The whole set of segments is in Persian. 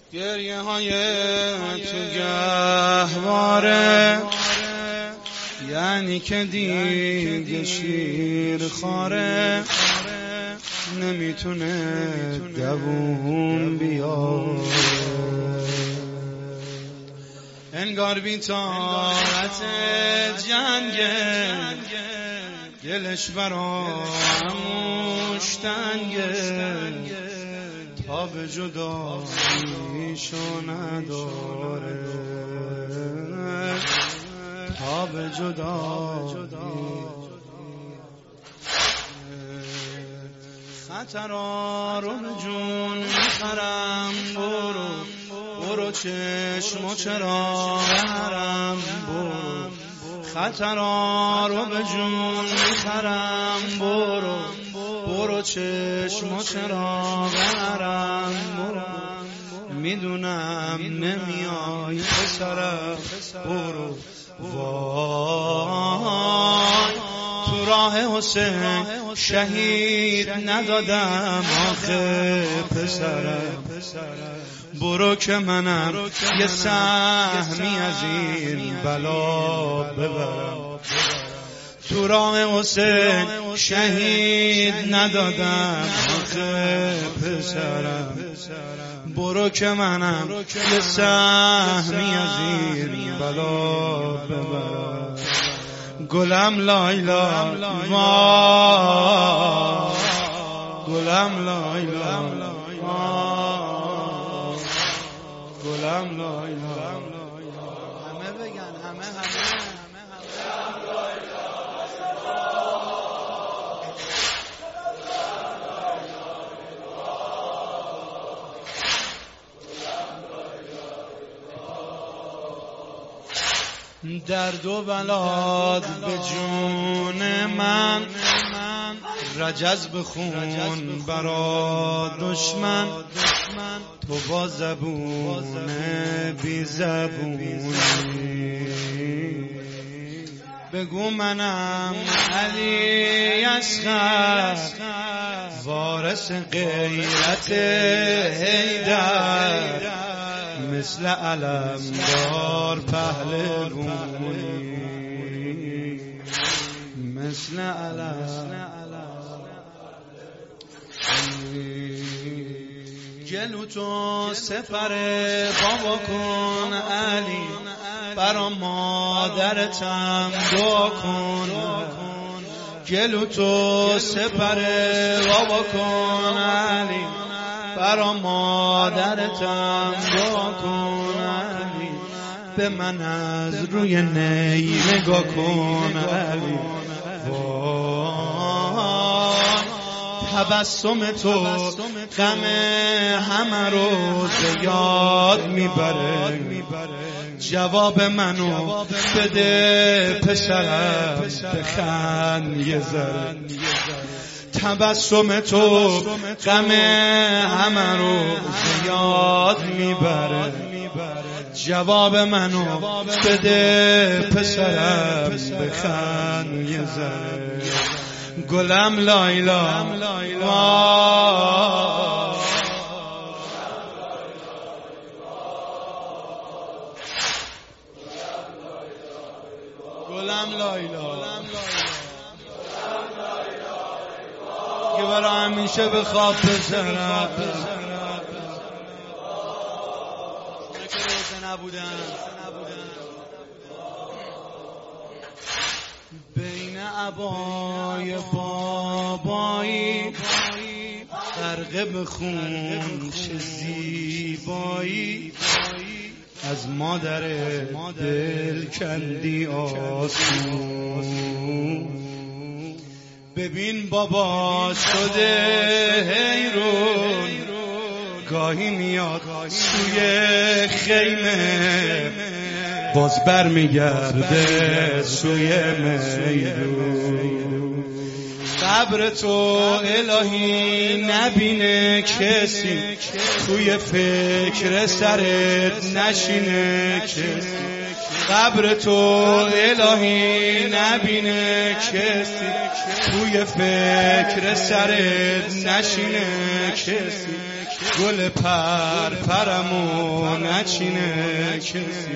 گریه های تو گهواره، یعنی که دیگه شیر خاره نمیتونه دووم بیاره. انگار بی طاقت جنگه، دلش براموش تنگه، تا به جداییشو نداره، تا به خطرها رو به جون میخرم، برو چشم و چراغ حرم، خطرها رو به جون میخرم، برو چشم و چراغ حرم، میدونم نمیای پسرم، برو وای تو راه حسین شهید ندادم آخه پسرم، برو که منم یه سهمی از این بلا ببرم. تو راه حسین شهید ندادم آخه پسرم، برو که منم یه سهمی از این بلا ببرم. گلم لایلا ما، گلم لایلا ما، گلم لایلا. همه بگن، همه درد و بلاد به جون من، رجز بخون برا دشمن، تو با زبون بی زبونی بگو منم علی اصغر، وارث غیرت حیدر، مثل علمدار پهلوانی، مثل علم گلو تو سپر بابا کن علی، برا مادرتم دعا کن، گلو تو سپر بابا کن علی، برا مادرتم دعا کن علی، به من از روی نی نگاه کن علی، تبسم تو غم همه رو زیاد میبره، جواب منو بده پسرم بخند یه ذره، تبسم تو غم همه رو زیاد میبره، جواب منو بده پسرم بخند یه ذره. گلم لایلا گلم لایلا که برا همیشه به خواب بزنم، بین عبای بابایی غرقه به خون چه زیبایی، از مادر دل کندی آسون، ببین بابا شده حیرون، گاهی میاد سوی خیمه، باز بر میگرده سوی میدون، قبر تو الهی نبینه کسی، توی فکر سرت نشینه کسی، قبر تو الهی نبینه کسی، توی فکر سرت نشینه کسی گل پرمو نچینه کسی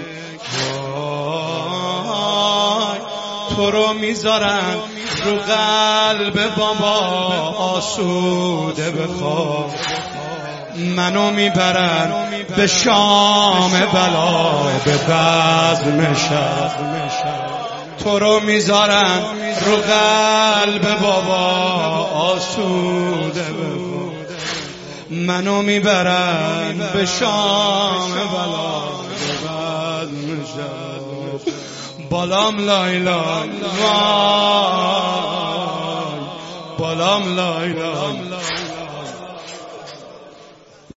وای تو رو میذارن رو قلب بابا آسوده بخواب منو میبرن به شام بلا به بزم شب تو رو میذارن رو قلب بابا آسوده بخواب منو میبرن به شام بلا به بزم شب بالام لای لای وای بالام لای لای